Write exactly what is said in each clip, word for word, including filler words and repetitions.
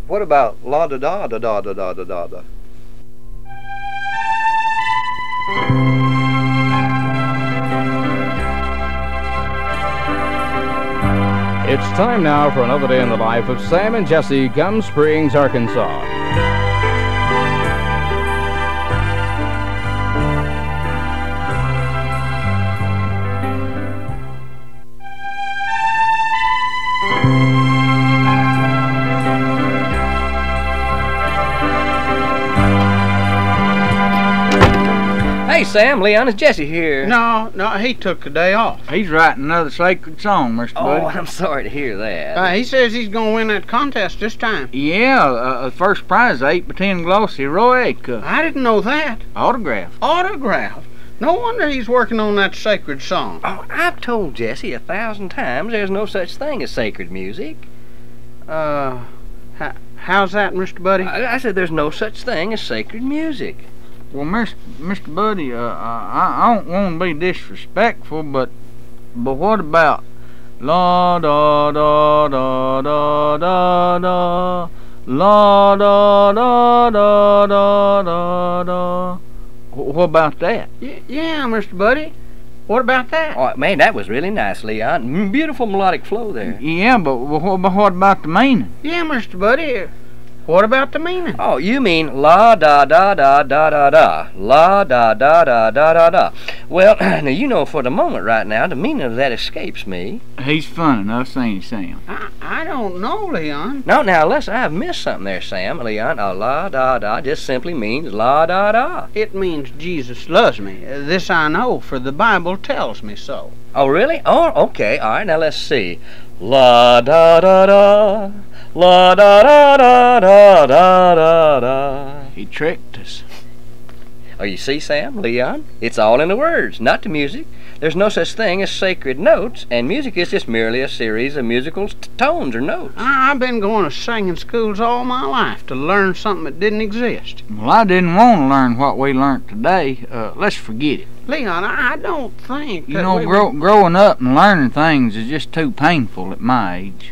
What about la da da da da da da da da da? It's time now for another day in the life of Sam and Jesse, Gum Springs, Arkansas. Hey, Sam, Leon, it's Jesse here. No, no, he took a day off. He's writing another sacred song, Mister Oh, Buddy. I'm sorry to hear that. Uh, he says he's going to win that contest this time. Yeah, uh, the first prize, eight by ten glossy Roy cup. I didn't know that. Autograph. Autograph. No wonder he's working on that sacred song. Oh, I've told Jesse a thousand times there's no such thing as sacred music. Uh, h- how's that, Mister Buddy? I, I said there's no such thing as sacred music. Well, Mister Mister Buddy, uh, I, I don't want to be disrespectful, but but what about la da da da da da da la da da da da da da? What about that? Y- yeah, Mister Buddy. What about that? Oh, man, that was really nice, Leon. Mm, Beautiful melodic flow there. Yeah, but what, but what about the meaning? Yeah, Mister Buddy. What about the meaning? Oh, you mean la da da da da da da. La da da da da da da. Well, now you know for the moment right now, the meaning of that escapes me. He's fun enough, ain't he, Sam? I, I don't know, Leon. No, now, unless I've missed something there, Sam, Leon, uh, la da da just simply means la da da. It means Jesus loves me. Uh, this I know, for the Bible tells me so. Oh, really? Oh, okay. All right, now let's see. La da da da. La da da da da da da da. He tricked us. Oh, you see, Sam, Leon? It's all in the words, not the music. There's no such thing as sacred notes, and music is just merely a series of musical t- tones or notes. I, I've been going to singing schools all my life to learn something that didn't exist. Well, I didn't want to learn what we learned today. Uh, let's forget it. Leon, I, I don't think You that know, we grow, would- growing up and learning things is just too painful at my age.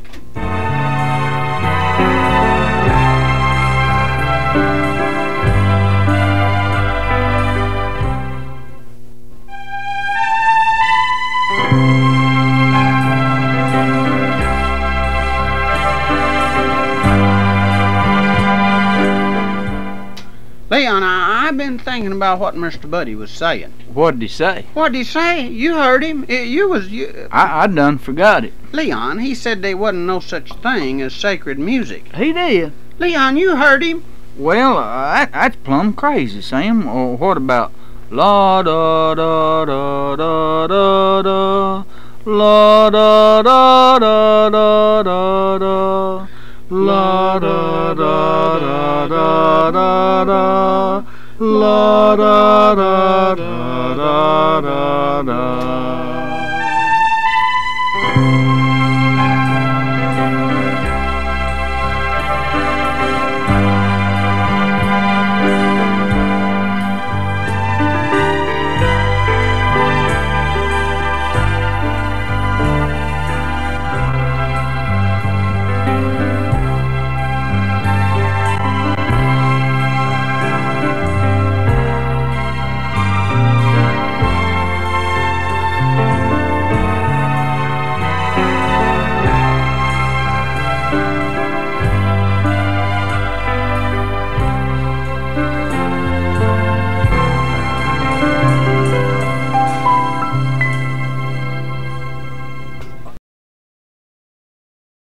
Leon, I, I've been thinking about what Mister Buddy was saying. What'd he say? What'd he say? You heard him. I- you was you. I, I done forgot it. Leon, he said there wasn't no such thing as sacred music. He did. Leon, you heard him. Well, uh, that, that's plumb crazy, Sam. Or what about la da da da da da da la da da da da da da la da da da da da da la da da da da da da.